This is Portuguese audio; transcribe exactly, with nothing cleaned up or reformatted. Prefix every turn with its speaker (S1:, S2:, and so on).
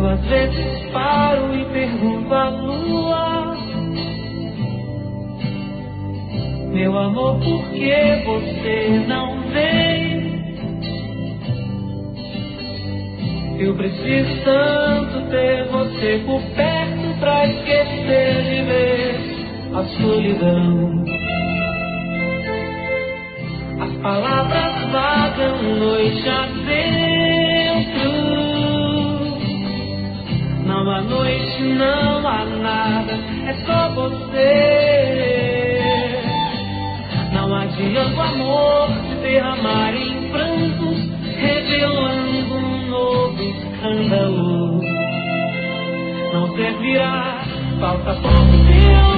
S1: Às vezes paro e pergunto à lua: meu amor, por que você não vem? Eu preciso tanto ter você por perto pra esquecer de ver a solidão. As palavras vagam noite adentro. Não há noite, não há nada, é só você. Não adianta o amor se derramar em prantos, revelando um novo escândalo. Não servirá, falta pouco tempo.